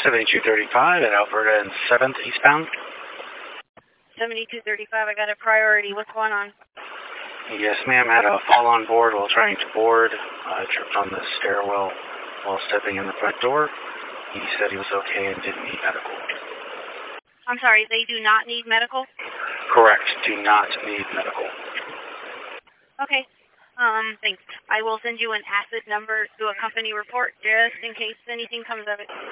7235 at Alberta and 7th eastbound. 7235, I got a priority. What's going on? Yes, ma'am. Had a fall on board while trying to board. I tripped on the stairwell while stepping in the front door. He said he was okay and didn't need medical. I'm sorry, they do not need medical? Correct. Do not need medical. Okay. Thanks. I will send you an ACID number to a company report just in case anything comes of it.